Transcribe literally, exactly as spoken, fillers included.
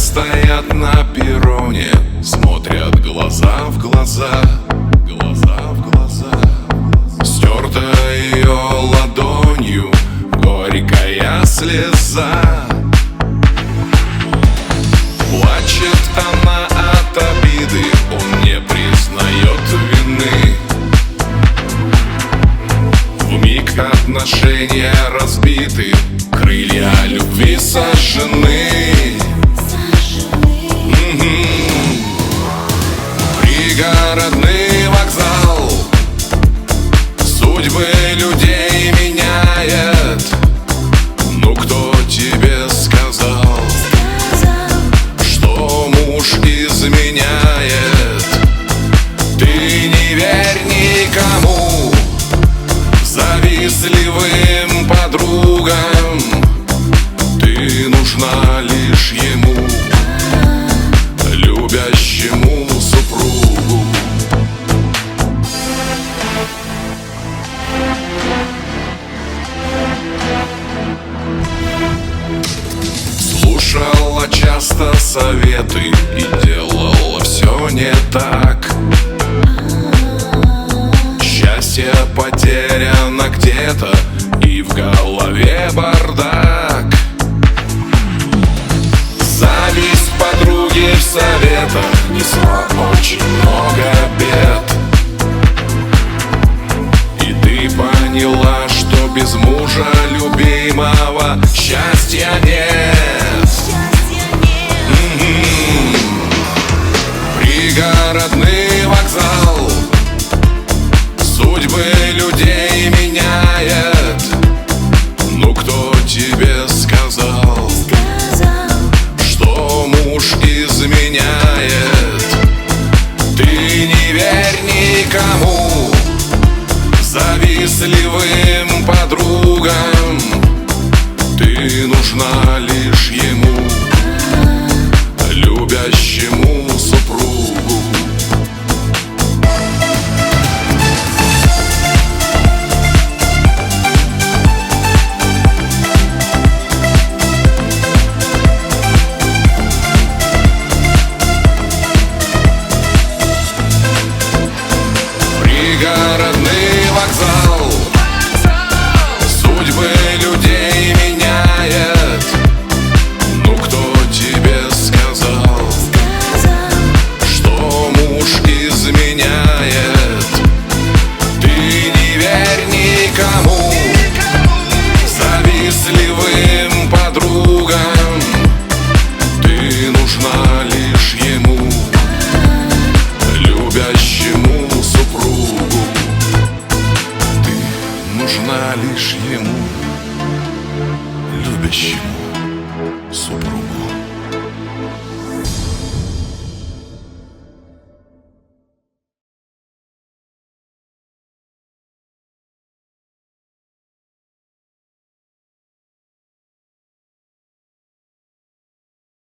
стоят на перроне, смотрят глаза в глаза, глаза в глаза. Стерта ее ладонью горькая слеза. Плачет она от обиды, он не признает вины. Вмиг отношения разбиты, крылья любви сожжены. Пригородный вокзал судьбы людей меняет. Ну кто тебе сказал, что муж изменяет? Ты не верь никому, завистливым подругам. Ты нужна лишь ему, любящему супругу. Слушала часто советы и делала все не так. Счастье потеряно где-то, и в голове бардак. Зависть подруги в советах несла очень много бед. И ты поняла, что без мужа любимого счастья нет. М-м-м. Пригородный вокзал судьбы людей меняет. Ну кто тебе сказал, что муж изменяет? Ты не верь никому, завистливым подругам. Ты нужна лишь ему, любящему супругу. Пригородный вокзал судьбы людей меняет. Ну кто тебе сказал, что муж изменяет? Ты не верь никому, завистливым подругам. Ты нужна лишь ему, любящему супругу. Ты нужна лишь ему, любящему.